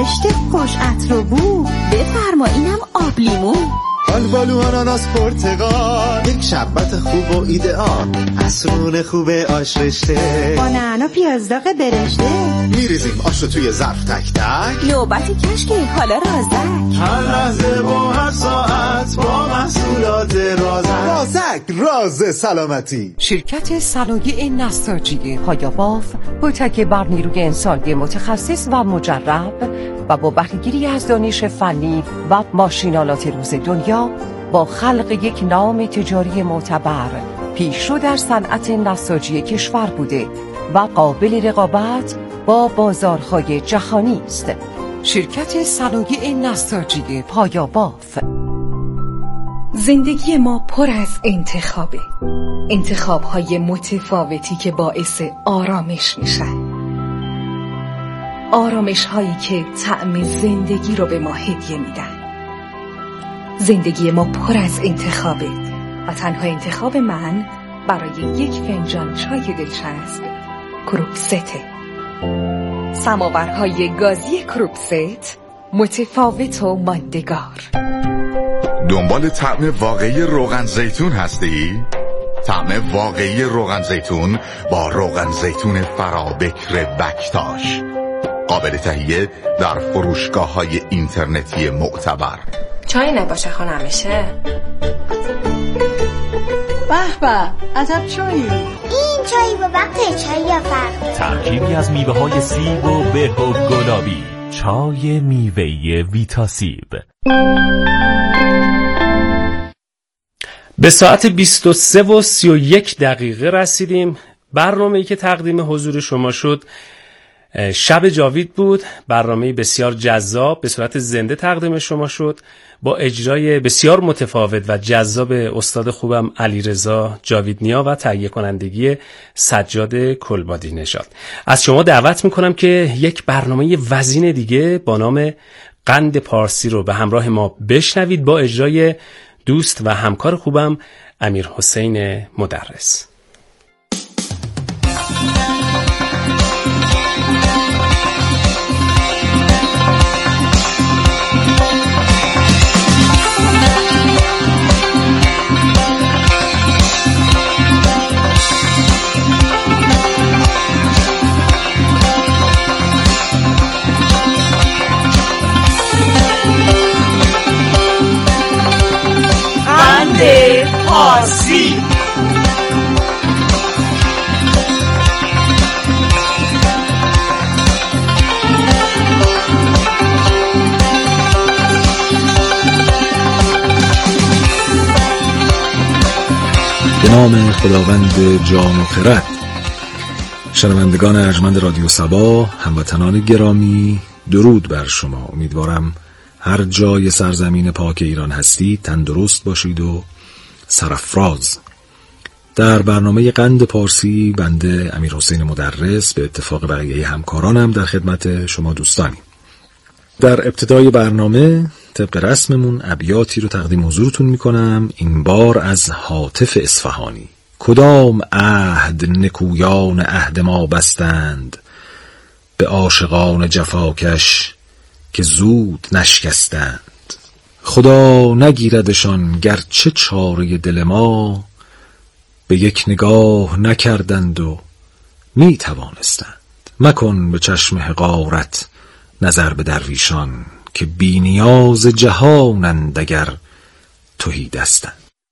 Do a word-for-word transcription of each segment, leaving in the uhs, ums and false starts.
زشت خوش عطر و بو، بفرما اینم آب لیمو. آلبالو آناناس پرتقال، یک شربت خوب و ایدئال، عصرون خوب آش رشته، با نعنا پیاز داغ برشته، میریزیم آش رو توی ظرف تک تک، نوبتی کشکی حالا رازک، هر لحظه و هر ساعت با محصولات رازک. رازک راز سلامتی. شرکت صنایع نساجی پایاباف با تکیه بر نیروی انسانی متخصص و مجرب و با بهره‌گیری از دانش فنی و ماشینالات روز دنیا با خلق یک نام تجاری معتبر پیشرو در صنعت نساجی کشور بوده و قابل رقابت با بازارهای جهانی است. شرکت صنایع نساجی پایاباف. زندگی ما پر از انتخابه، انتخاب‌های متفاوتی که باعث آرامش میشن، آرامش هایی که طعم زندگی رو به ما هدیه میدن. زندگی ما پر از انتخابه و تنها انتخاب من برای یک فنجان چای دلچسب کروکسته. سماورهای گازی کروکست، متفاوت و ماندگار. دنبال طعم واقعی روغن زیتون هستی؟ طعم واقعی روغن زیتون با روغن زیتون فرابکر بکتاش، قابل تهیه در فروشگاه‌های اینترنتی معتبر. چای نباشه خانمشه. به به، عجب چایی. این چای با وقت چای یا فرق. ترکیبی از میوه‌های سیب و به و گلابی. چای میوه‌ای ویتا سیب. به ساعت بیست و سه و سی و یک دقیقه رسیدیم. برنامه‌ای که تقدیم حضور شما شد شب جاوید بود. برنامه‌ای بسیار جذاب به صورت زنده تقدیم شما شد با اجرای بسیار متفاوت و جذاب استاد خوبم علیرضا جاویدنیا و تهیه کنندگی سجاد کلبادی نژاد. از شما دعوت میکنم که یک برنامه وزین دیگه با نام قند پارسی رو به همراه ما بشنوید با اجرای دوست و همکار خوبم امیر حسین مدرس. قند پارسی. به نام خداوند جان و خرد. شنوندگان ارجمند رادیو صبا، هموطنان گرامی، درود بر شما. امیدوارم هر جای سرزمین پاک ایران هستید تندرست باشید و سرافراز. در برنامه قند پارسی بنده امیر حسین مدرس به اتفاق بقیه همکارانم در خدمت شما دوستانی. در ابتدای برنامه طبق رسممون ابیاتی رو تقدیم حضورتون میکنم، این بار از هاتف اصفهانی. کدام عهد نکویان عهد ما بستند، به عاشقان جفاکش که زود نشکستند. خدا نگیردشان گرچه چاره دل ما، به یک نگاه نکردند و می توانستند. مکن به چشم حقارت نظر به درویشان، که بی نیاز جهانند اگر تهی دستند.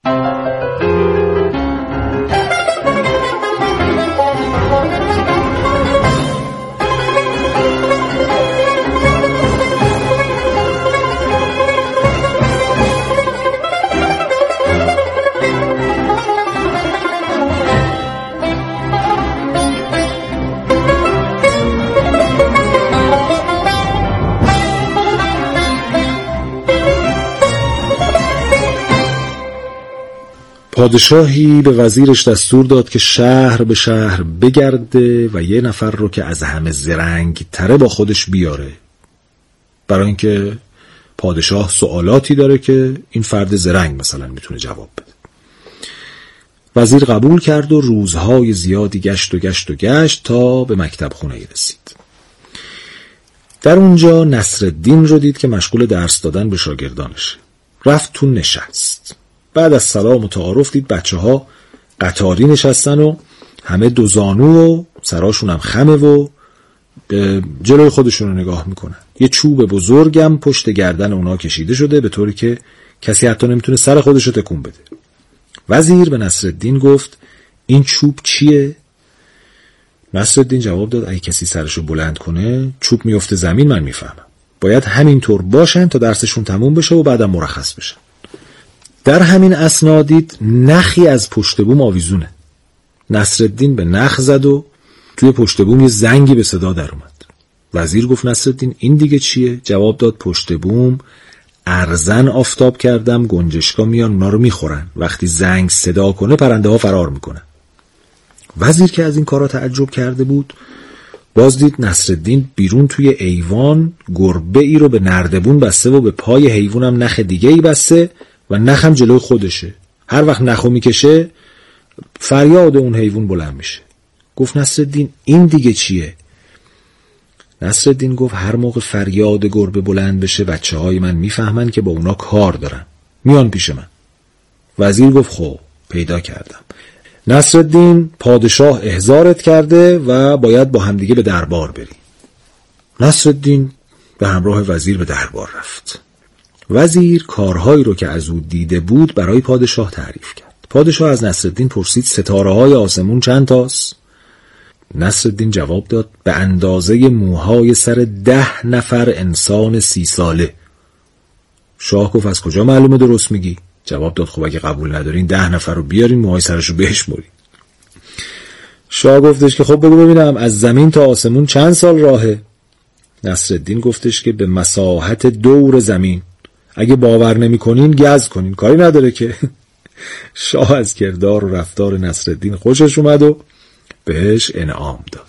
پادشاهی به وزیرش دستور داد که شهر به شهر بگرده و یه نفر رو که از همه زرنگ تره با خودش بیاره، برای اینکه پادشاه سوالاتی داره که این فرد زرنگ مثلا میتونه جواب بده. وزیر قبول کرد و روزهای زیادی گشت و گشت و گشت تا به مکتب خونه رسید. در اونجا نصرالدین رو دید که مشغول درس دادن به شاگردانشه. رفت تو نشست. بعد از سلام و تعارف دید بچه ها قطاری نشستن و همه دو زانو و سراشون هم خمه و جلوی خودشون رو نگاه میکنن. یه چوب بزرگم پشت گردن اونا کشیده شده به طوری که کسی حتی نمیتونه سر خودش رو تکون بده. وزیر به نصرالدین گفت این چوب چیه؟ نصرالدین جواب داد اگه کسی سرش رو بلند کنه چوب میفته زمین، من میفهمم. باید همینطور باشن تا درسشون تموم بشه و بعدم مرخص بشن. در همین اثنا دید نخی از پشت بوم آویزونه. نصرالدین به نخ زد و توی پشت بوم یه زنگی به صدا در اومد. وزیر گفت نصرالدین این دیگه چیه؟ جواب داد پشت بوم ارزن آفتاب کردم، گنجشکا میان اونا رو میخورن، وقتی زنگ صدا کنه پرنده ها فرار میکنن. وزیر که از این کارا تعجب کرده بود باز دید نصرالدین بیرون توی ایوان گربه ای رو به نردبون بسته و به پای حیوانم نخ دیگه ای بسته و نخم جلوی خودشه. هر وقت نخو میکشه فریاد اون حیوان بلند میشه. گفت نصرالدین این دیگه چیه؟ نصرالدین گفت هر موقع فریاد گربه بلند بشه بچه های من میفهمن که با اونا کار دارن، میان پیش من. وزیر گفت خب پیدا کردم. نصرالدین پادشاه احضارت کرده و باید با همدیگه به دربار بری. نصرالدین به همراه وزیر به دربار رفت. وزیر کارهایی رو که از او دیده بود برای پادشاه تعریف کرد. پادشاه از نصرالدین پرسید ستاره های آسمون چند تاست؟ نصرالدین جواب داد به اندازه موهای سر ده نفر انسان سی ساله. شاه گفت از کجا معلومه درست میگی؟ جواب داد خب اگه قبول ندارین ده نفر رو بیارین موهای سرشو بشمرین. شاه گفتش که خب بگو ببینم از زمین تا آسمون چند سال راهه؟ نصرالدین گفتش که به مساحت دور زمین. اگه باور نمی کنین گز کنین، کاری نداره که. شاه از کردار و رفتار نصرالدین خوشش اومد و بهش انعام داد.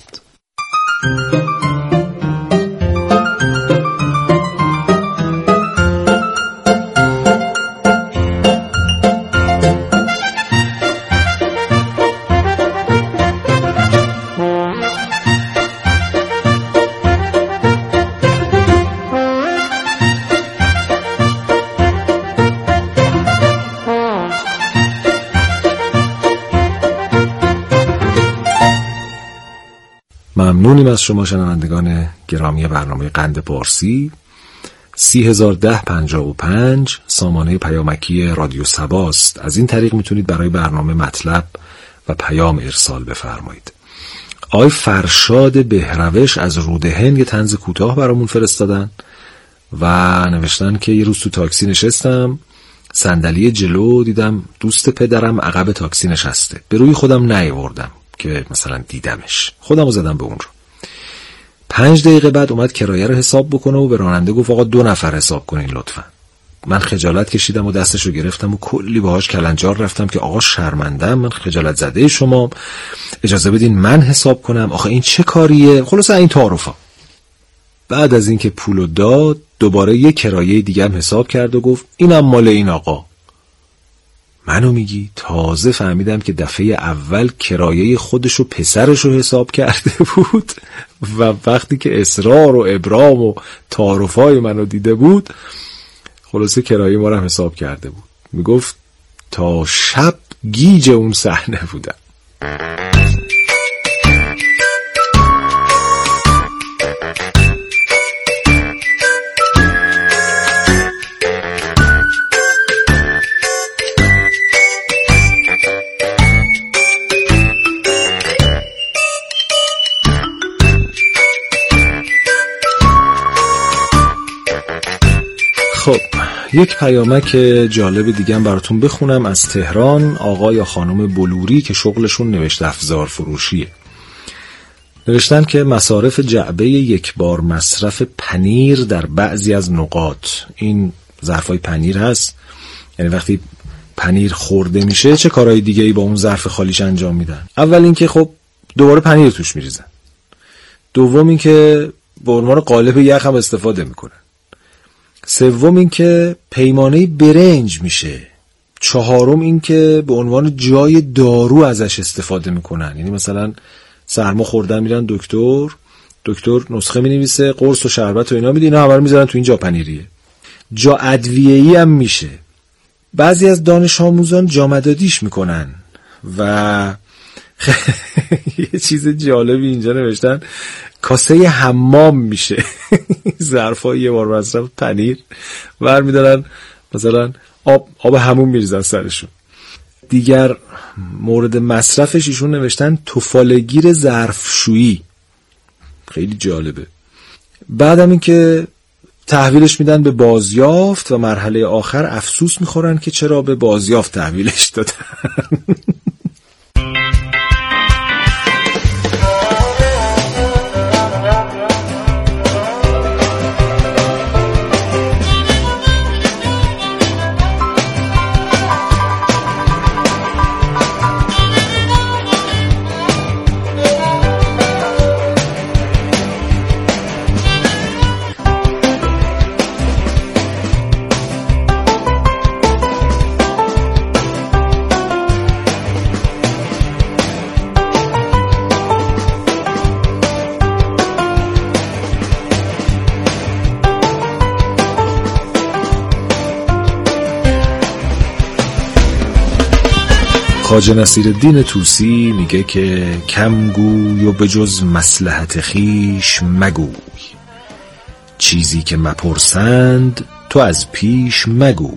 ممنونیم از شما شنوندگان گرامی برنامه قند پارسی. سی هزار و ده پنجاه و پنج سامانه پیامکی رادیو صبا است. از این طریق میتونید برای برنامه مطلب و پیام ارسال بفرمایید. آقای فرشاد بهروش از رودهن یه طنز کوتاه برامون فرستادن و نوشتن که یه روز تو تاکسی نشستم، صندلی جلو دیدم دوست پدرم عقب تاکسی نشسته. به روی خودم نیاوردم که مثلا دیدمش، خودمو زدم به اون رو. پنج دقیقه بعد اومد کرایه رو حساب بکنه و به راننده گفت آقا دو نفر حساب کنین لطفا. من خجالت کشیدم و دستشو گرفتم و کلی باهاش کلنجار رفتم که آقا شرمندم، من خجالت زده شما، اجازه بدین من حساب کنم، آخه این چه کاریه؟ خلاصه این تعارفا. بعد از اینکه پولو داد دوباره یه کرایه دیگه هم حساب کرد و گفت اینم مال این آقا. منو میگی؟ تازه فهمیدم که دفعه اول کرایه خودش و پسرش رو حساب کرده بود و وقتی که اصرار و ابرام و تعارفای منو دیده بود خلاصه کرایه ما رو هم حساب کرده بود. میگفت تا شب گیج اون صحنه بودم. خب یک پیامک جالب دیگه هم براتون بخونم از تهران. آقا یا خانم بلوری که شغلشون نوشت افزار فروشیه، نوشتن که مصارف جعبه یک بار مصرف پنیر در بعضی از نقاط، این ظرفای پنیر هست، یعنی وقتی پنیر خورده میشه چه کارهای دیگه ای با اون ظرف خالیش انجام میدن؟ اول این که خب دوباره پنیر توش میریزن، دوم این که به عنوان قالب یخ هم استفاده میکنن، سوم این که پیمانه برنج میشه، چهارم این که به عنوان جای دارو ازش استفاده میکنن، یعنی مثلا سرما خوردن میرن دکتر دکتر نسخه می‌نویسه، قرص و شربت و اینا میده، اینا همه رو میذارن تو این جا پنیریه. جا ادویه‌ای هم میشه. بعضی از دانش آموزان جامدادیش میکنن و یه چیز جالبی اینجا نوشتن، کاسه حمام میشه. ظرفای یه بار مصرف پنیر برمیدارن، مثلا آب آب حموم میریزن سرشون. دیگر مورد مصرفش ایشون نوشتن تفالگیر ظرفشویی. خیلی جالبه. بعدم این که تحویلش میدن به بازیافت و مرحله آخر افسوس میخورن که چرا به بازیافت تحویلش دادن. خواجه نصیرالدین طوسی میگه که کم گوی و به جز مصلحت خیش مگوی، چیزی که مپرسند تو از پیش مگوی.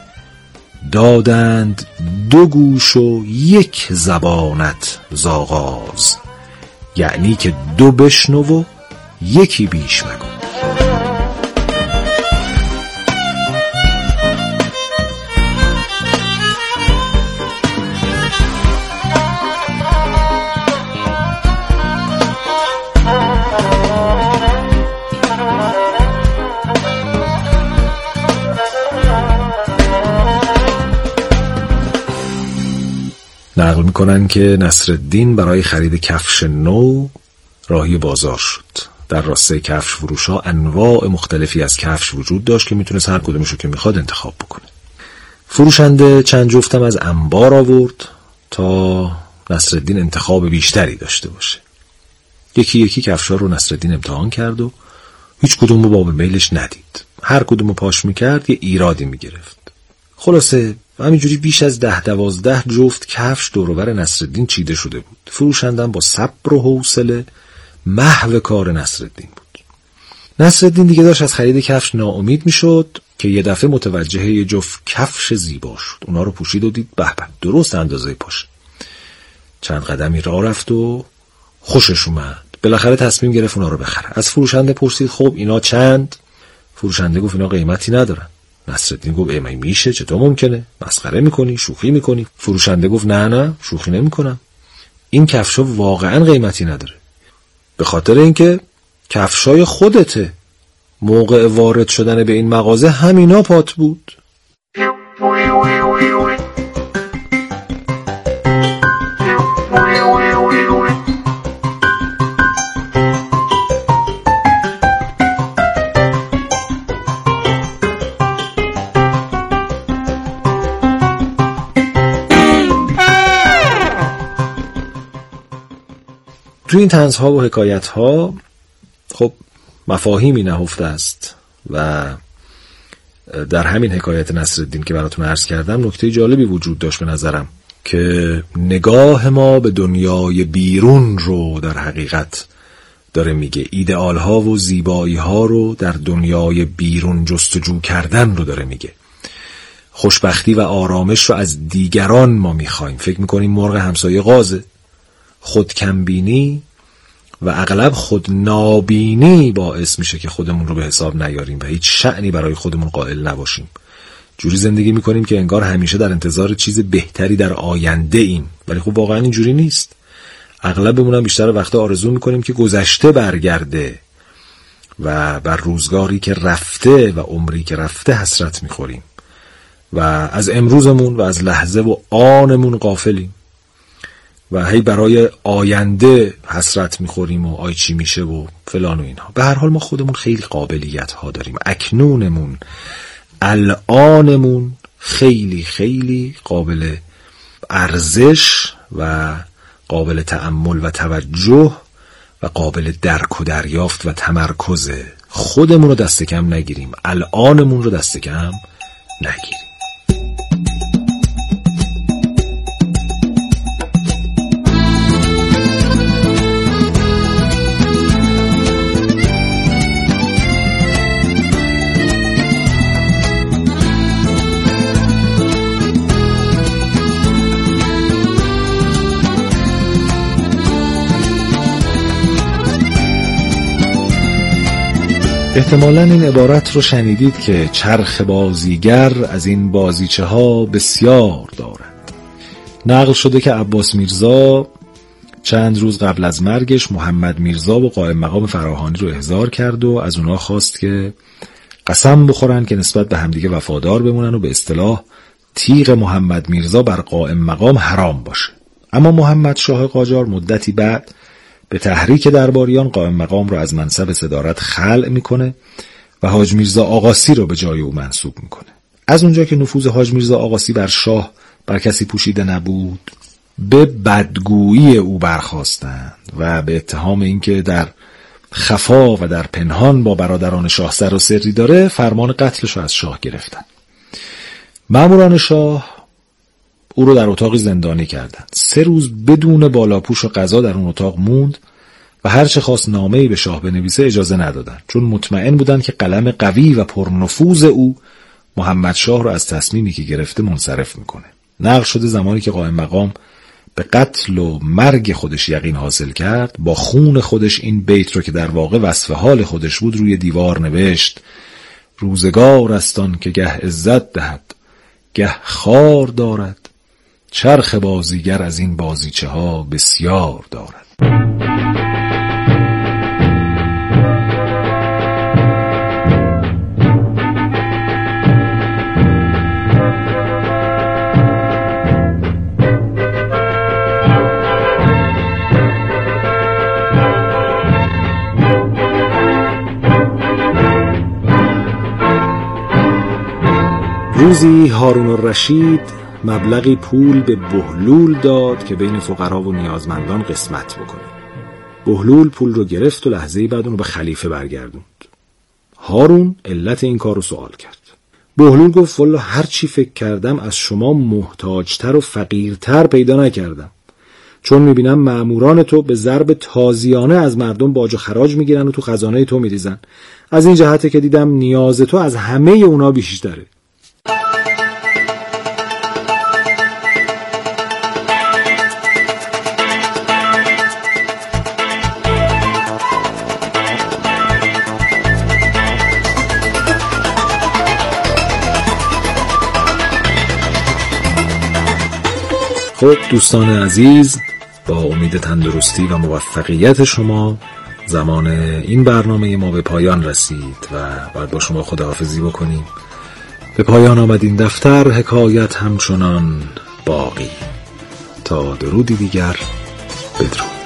دادند دو گوش و یک زبانت زاغاز، یعنی که دو بشنو و یکی بیش مگوی. نقل میکنن که نصرالدین برای خرید کفش نو راهی بازار شد. در راسته کفش فروش ها انواع مختلفی از کفش وجود داشت که میتونست هر کدومشو که میخواد انتخاب بکنه. فروشنده چند جفتم از انبار آورد تا نصرالدین انتخاب بیشتری داشته باشه. یکی یکی کفش ها رو نصرالدین امتحان کرد و هیچ کدوم رو باب میلش ندید. هر کدوم رو پاش میکرد یه ایرادی میگرفت. خلاصه همینجوری بیش از ده دوازده جفت کفش دوروبر نصرالدین چیده شده بود. فروشندم با صبر و حوصله محو کار نصرالدین بود. نصرالدین دیگه داشت از خرید کفش ناامید میشد که یه دفعه متوجه یه جفت کفش زیبا شد. اونا رو پوشید و دید به به درست اندازه پاشه. چند قدمی راه رفت و خوشش اومد. بالاخره تصمیم گرفت اونا رو بخره. از فروشنده پرسید خب اینا چند؟ فروشنده گفت اینا قیمتی ندارن. نصرالدین گفت ای میشه، چطور ممکنه؟ مسخره میکنی؟ شوخی میکنی؟ فروشنده گفت نه نه شوخی نمیکنم، این کفشا واقعا قیمتی نداره، به خاطر اینکه کفشای خودته، موقع وارد شدن به این مغازه همینا پات بود. تو این طنزها و حکایتها خب مفاهیمی نهفته است و در همین حکایت نصرالدین که براتون عرض کردم نکته جالبی وجود داشت به نظرم که نگاه ما به دنیای بیرون رو در حقیقت داره میگه، ایدئال ها و زیبایی ها رو در دنیای بیرون جستجو کردن رو داره میگه. خوشبختی و آرامش رو از دیگران ما میخوایم، فکر میکنیم مرغ همسایه قازه. خودکمبینی و اغلب خود نابینی باعث میشه که خودمون رو به حساب نیاریم و هیچ شأنی برای خودمون قائل نباشیم. جوری زندگی میکنیم که انگار همیشه در انتظار چیز بهتری در آینده ایم، ولی خب واقعا اینجوری نیست. اغلبمون هم بیشتر وقتا آرزو میکنیم که گذشته برگرده و بر روزگاری که رفته و عمری که رفته حسرت میخوریم و از امروزمون و از لحظه و آنمون غافلیم و هی برای آینده حسرت میخوریم و آی چی میشه و فلان و اینها. به هر حال ما خودمون خیلی قابلیت ها داریم، اکنونمون الانمون خیلی خیلی قابل ارزش و قابل تأمل و توجه و قابل درک و دریافت و تمرکزه. خودمون رو دست کم نگیریم، الانمون رو دست کم نگیریم. احتمالاً این عبارت رو شنیدید که چرخ بازیگر از این بازیچه ها بسیار دارد. نقل شده که عباس میرزا چند روز قبل از مرگش محمد میرزا و قائم مقام فراهانی رو احضار کرد و از اونها خواست که قسم بخورن که نسبت به همدیگه وفادار بمونن و به اصطلاح تیغ محمد میرزا بر قائم مقام حرام باشه. اما محمد شاه قاجار مدتی بعد به تحریک درباریان قائم مقام رو از منصب صدارت خلع میکنه و حاج میرزا آقاسی رو به جای او منصوب میکنه. از اونجا که نفوذ حاج میرزا آقاسی بر شاه بر کسی پوشیده نبود، به بدگویی او برخاستند و به اتهام اینکه در خفا و در پنهان با برادران شاه سر و سری داره، فرمان قتلش رو از شاه گرفتن. ماموران شاه او رو در اتاقی زندانی کردند. سه روز بدون بالاپوش و غذا در اون اتاق موند و هر چه خواست نامه‌ای به شاه بنویسه اجازه ندادند، چون مطمئن بودند که قلم قوی و پرنفوذ او محمد شاه رو از تصمیمی که گرفته منصرف میکنه. نقل شده زمانی که قائم مقام به قتل و مرگ خودش یقین حاصل کرد، با خون خودش این بیت رو که در واقع وصف حال خودش بود روی دیوار نوشت: روزگار استان که گه عزت دهد گه خار دارد، چرخ بازیگر از این بازیچه ها بسیار دارد. روزی هارون الرشید مبلغی پول به بهلول داد که بین فقرا و نیازمندان قسمت بکنه. بهلول پول رو گرفت و لحظه‌ای بعد اونو به خلیفه برگردوند. هارون علت این کار رو سوال کرد. بهلول گفت والله هر چی فکر کردم از شما محتاجتر و فقیرتر پیدا نکردم، چون میبینم مأموران تو به ضرب تازیانه از مردم باج و خراج میگیرن و تو خزانه تو میریزن. از این جهته که دیدم نیاز تو از همه اونا بیشتره. خب دوستان عزیز، با امید تندرستی و موفقیت شما زمان این برنامه ما به پایان رسید و باید با شما خداحافظی بکنیم. به پایان آمد این دفتر، حکایت همچنان باقی. تا درودی دیگر، بدرود.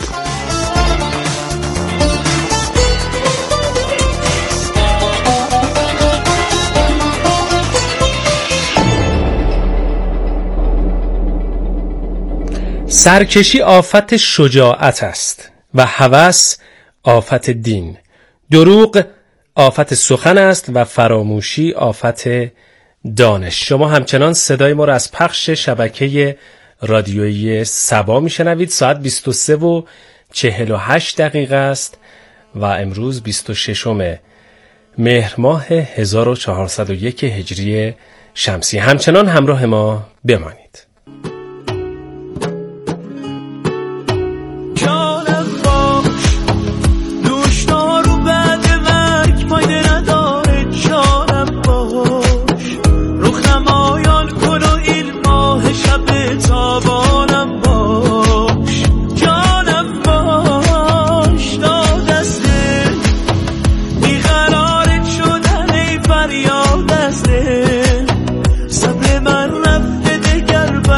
سرکشی آفت شجاعت است و هوس آفت دین. دروغ آفت سخن است و فراموشی آفت دانش. شما همچنان صدای ما را از پخش شبکه رادیویی سبا میشنوید. ساعت بیست و سه و چهل و هشت دقیقه است و امروز بیست و ششم مهر ماه هزار و چهارصد و یک هجری شمسی. همچنان همراه ما بمانید. صبر من رفته دگر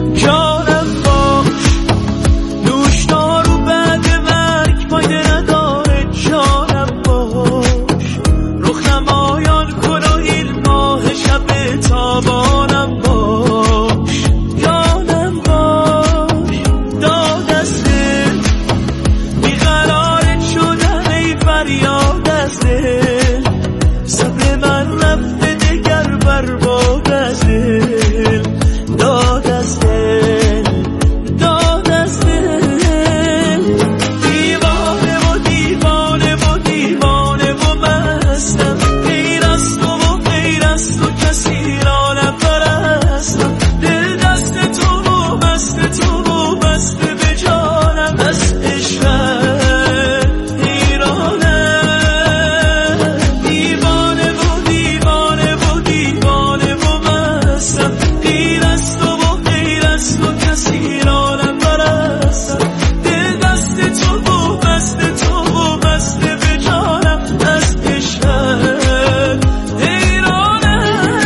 جانم باش، نوش دارو بعد مرگ فایده نداره. جانم باش، رخ نمایان کن و این ماه شب تابانم باش. جانم باش، داد از دل بیقرارت شدم ای فریاد از دل. صبر من رفته دگر برباد از دل. داد از دل، داد از دل. دیوانه و دیوانه و دیوانه و مستم، غیر از تو و غیر از تو کسی را نپرستم. دل دست تو و بست تو و بسته به جانم، از عشقت حیرانم. دیوانه و دیوانه و دیوانه و مستم، غیر از تو و غیر از تو کسی را نپرستم. دل دست تو و بست تو و بسته به جانم، از عشقت حیرانم.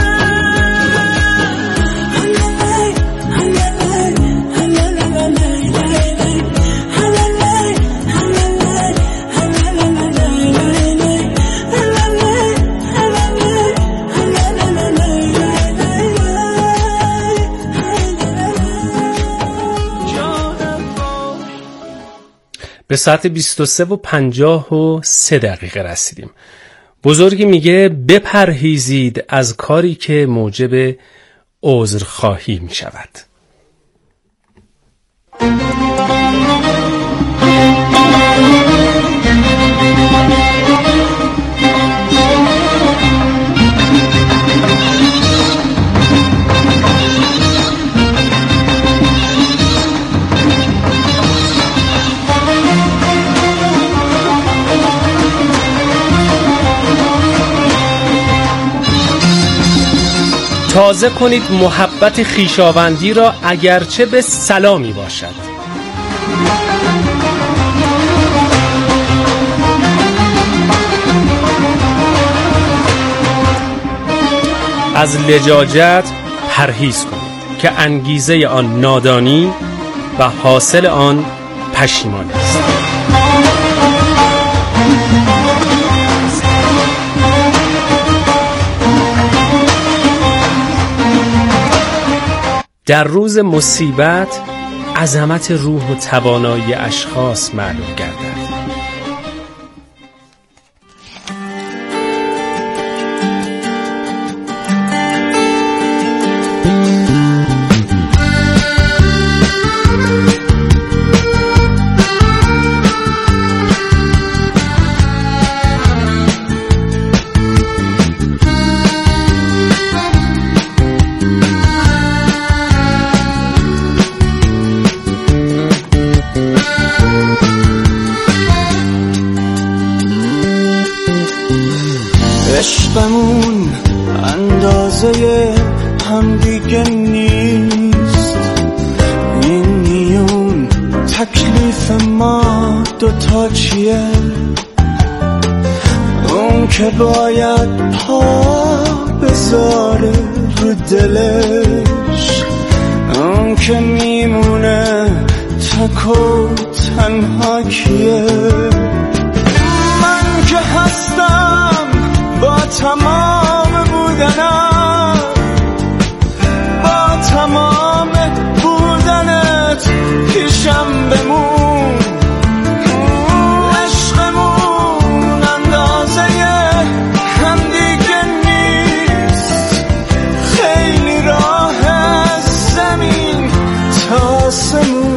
به ساعت بیست و سه و پنجاه و سه دقیقه رسیدیم. بزرگی میگه بپرهیزید از کاری که موجب عذرخواهی میشود. تازه کنید محبت خویشاوندی را اگرچه به سلامی باشد. از لجاجت پرهیز کنید که انگیزه آن نادانی و حاصل آن پشیمانی است. در روز مصیبت عظمت روح و توانایی اشخاص معلوم گردد. عشقمون اندازه هم دیگه نیست. این میون تکلیف ما دوتا چیه؟ اون که باید پا بذاره رو دلش، اون که میمونه تک و تنها کیه؟ من که هستم با تمام بودنم، با تمام بودنت پیشم بمون. عشقمون اندازه هم دیگه نیست. خیلی راه از زمین تا آسمون.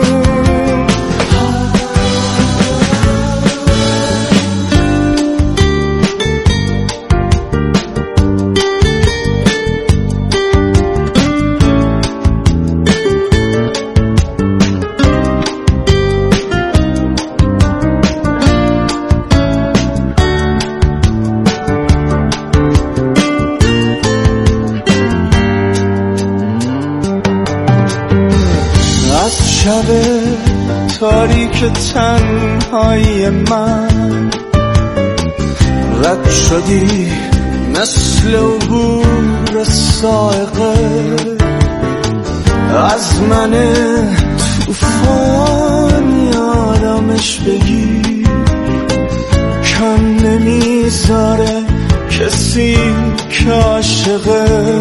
شب تاریک تنهایی من رد شدی مثل عبور سائقه از من توفان آرامش بگی، کم نمیذاره کسی که عاشقه.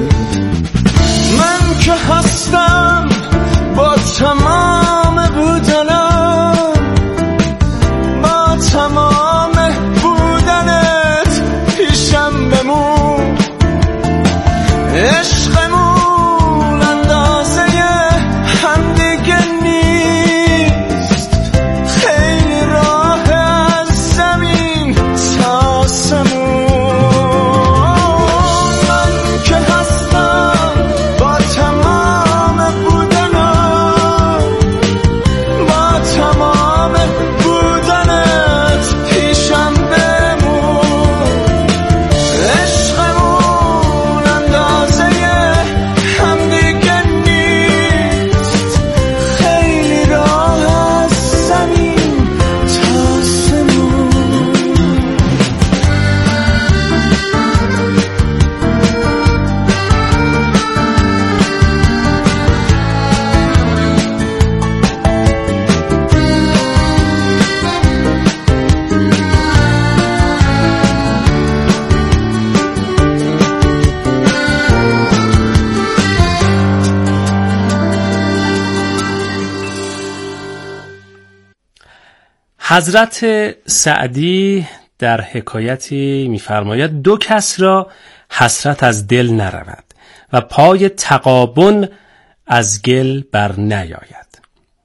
من که هستم با تمام بودنم، با تمام بودنت پیشم بمون. عشقمون اندازه هم دیگه نیست، خیلی راه از زمین تا آسمون. من که هستم با تمام بودنم، با تمام بودنت پیشم بمون. عشقمون اندازه هم دیگه نیست، خیلی راه از زمین تا آسمون. حضرت سعدی در حکایتی می‌فرماید دو کس را حسرت از دل نرود و پای تغابن از گل بر نیاید.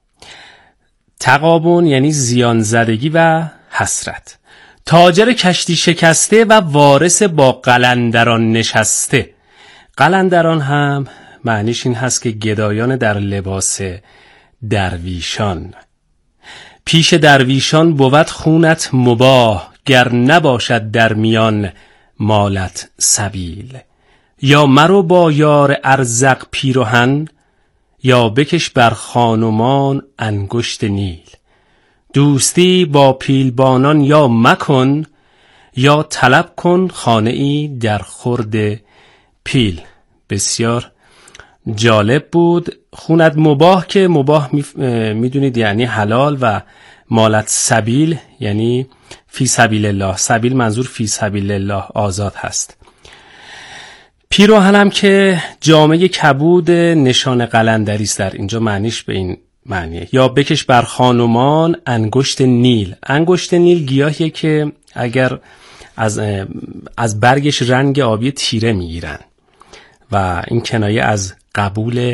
تغابن یعنی زیان زدگی و حسرت. تاجر کشتی شکسته و وارث با قلندران نشسته. قلندران هم معنیش این هست که گدایان در لباس درویشان. پیش درویشان بود خونت مباح، گر نباشد در میان مالت سبیل. یا مرو با یار ارزق پیرهن، یا بکش بر خانمان انگشت نیل. دوستی با پیلبانان یا مکن، یا طلب کن خانه ای در خورد پیل. بسیار جالب بود. خونت مباح که مباح میدونید یعنی حلال و مالت سبیل یعنی فی سبیل الله. سبیل منظور فی سبیل الله آزاد هست. پیراهنم که جامعه کبود نشان قلندری است، در اینجا معنیش به این معنیه. یا بکش بر خانمان انگشت نیل. انگشت نیل گیاهیه که اگر از از برگش رنگ آبی تیره میگیرن و این کنایه از قبول